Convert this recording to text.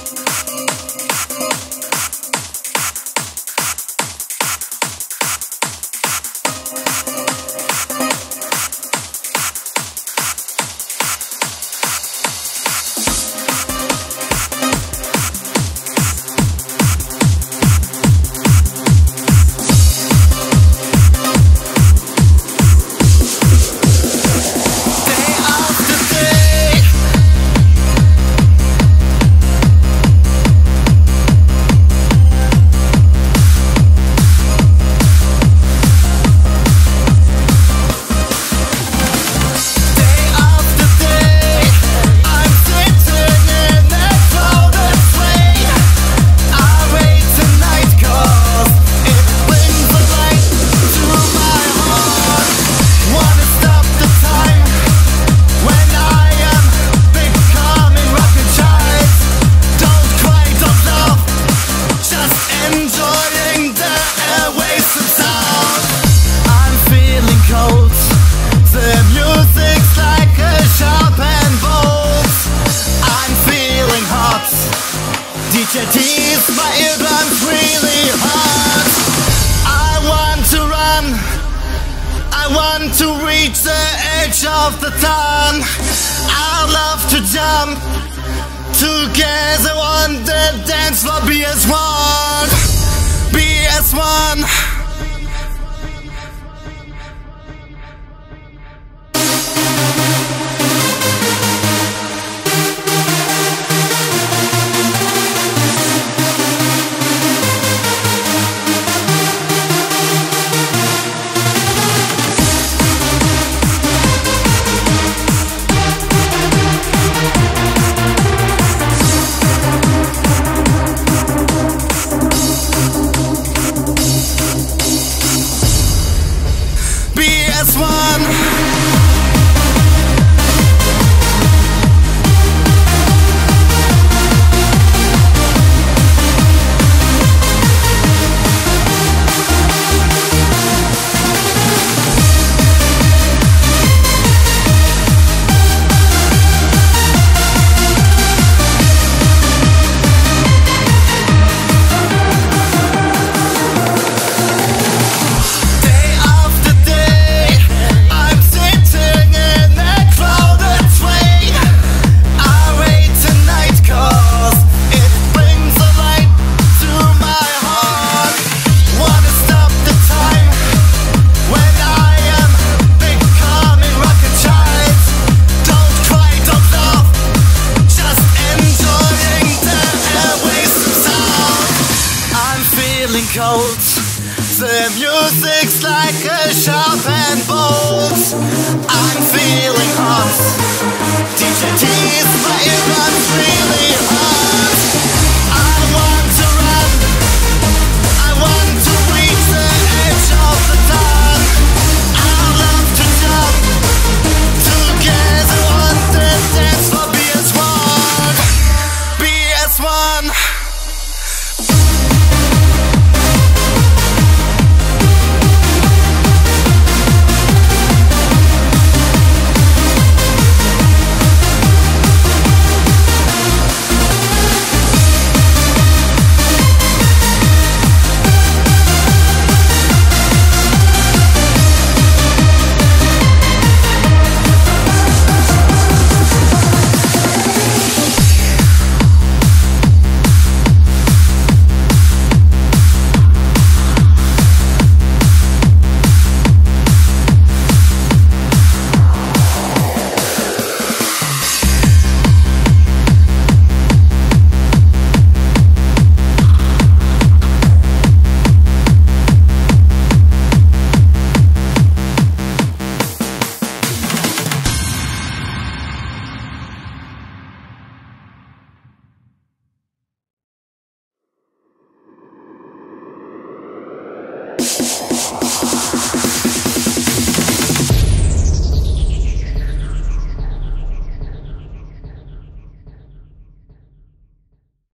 Tease my eardrums really hard. I want to run, I want to reach the edge of the dawn. I love to jump together on the dance floor. Be as one, be as one. Cold. The music's like a sharpened bolt. I'm feeling hot. DJ tease my eardrums really hard. I want to run, I want to reach the edge of the dawn. I love to jump together on the dance floor. Be as one, be as one.